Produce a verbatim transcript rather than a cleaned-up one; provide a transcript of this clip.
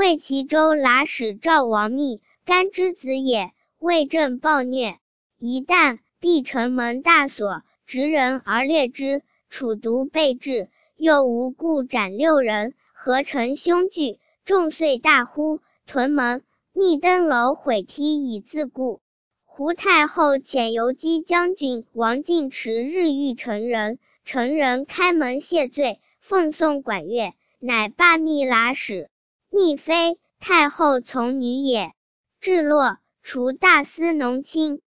谓齐州剌史赵王密，干之子也，为政暴虐。一旦闭城门大锁，执人而掠之，楚独备至，又无故斩六人，何成凶惧，众遂大呼，屯门。密登楼毁梯以自固。胡太后遣游击将军王进持日遇成人，成人开门谢罪，奉送管乐，乃罢密剌史。密妃太后从女也。至洛，除大司农卿。